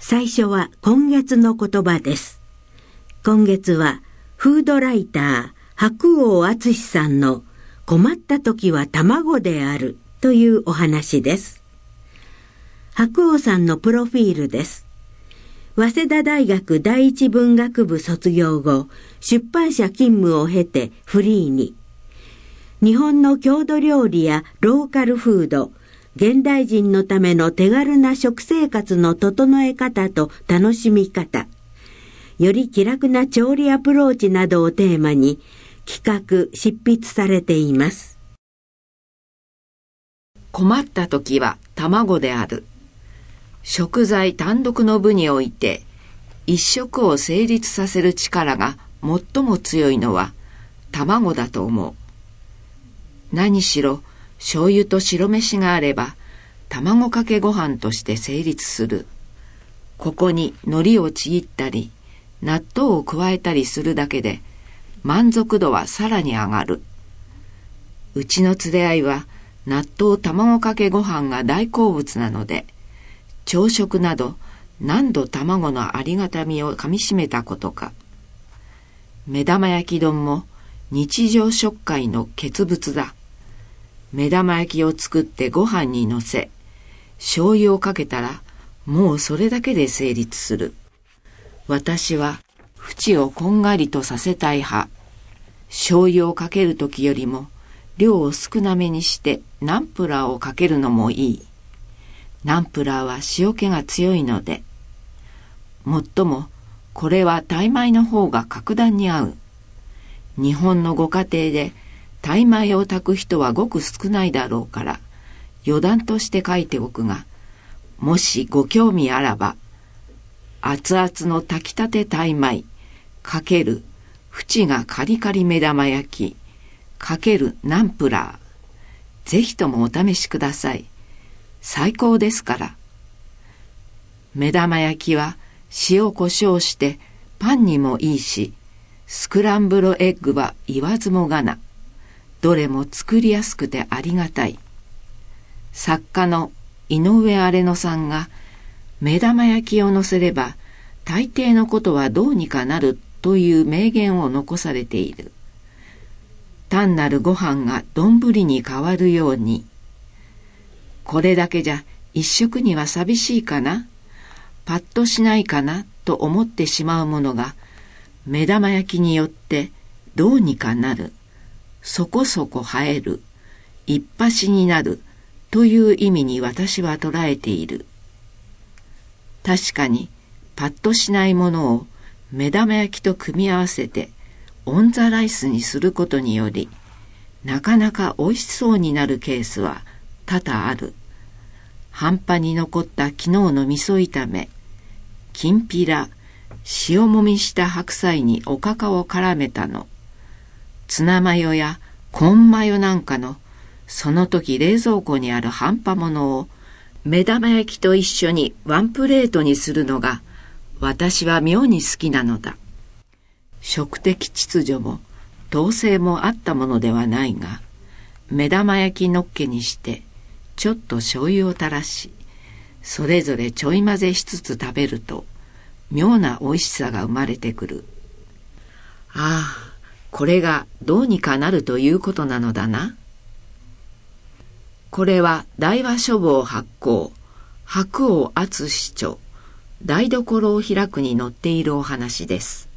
最初は今月の言葉です。今月はフードライター白鸚敦さんの困った時は卵であるというお話です。白鸚さんのプロフィールです。早稲田大学第一文学部卒業後、出版社勤務を経てフリーに。日本の郷土料理やローカルフード、現代人のための手軽な食生活の整え方と楽しみ方、より気楽な調理アプローチなどをテーマに企画・執筆されています。 困った時は卵である。食材単独の部において一食を成立させる力が最も強いのは卵だと思う。何しろ醤油と白飯があれば卵かけご飯として成立する。ここに海苔をちぎったり納豆を加えたりするだけで満足度はさらに上がる。うちの連れ合いは納豆卵かけご飯が大好物なので、朝食など何度卵のありがたみをかみしめたことか。目玉焼き丼も日常食会の傑物だ。目玉焼きを作ってご飯にのせ、醤油をかけたらもうそれだけで成立する。私は縁をこんがりとさせたい派。醤油をかけるときよりも量を少なめにしてナンプラーをかけるのもいい。ナンプラーは塩気が強いので。もっともこれはタイ米の方が格段に合う。日本のご家庭でタイ米を炊く人はごく少ないだろうから余談として書いておくが、もしご興味あらば、熱々の炊きたてタイ米かける縁がカリカリ目玉焼きかけるナンプラー、ぜひともお試しください。最高ですから。目玉焼きは塩コショウしてパンにもいいし、スクランブルエッグは言わずもがな。どれも作りやすくてありがたい。作家の井上荒野さんが目玉焼きをのせれば大抵のことはどうにかなるという名言を残されている。単なるご飯が丼に変わるように。これだけじゃ一食には寂しいかな、パッとしないかなと思ってしまうものが、目玉焼きによってどうにかなる、そこそこ映える、一発になるという意味に私は捉えている。確かにパッとしないものを目玉焼きと組み合わせてオンザライスにすることにより、なかなか美味しそうになるケースは多々ある。半端に残った昨日の味噌炒め、きんぴら、塩もみした白菜におかかを絡めたの、ツナマヨやコンマヨなんかのその時冷蔵庫にある半端ものを目玉焼きと一緒にワンプレートにするのが私は妙に好きなのだ。食的秩序も統制もあったものではないが、目玉焼きのっけにしてちょっと醤油を垂らし、それぞれちょい混ぜしつつ食べると妙な美味しさが生まれてくる。ああ、これがどうにかなるということなのだな。これは大和書房発行白鸚敦著台所を開くに載っているお話です。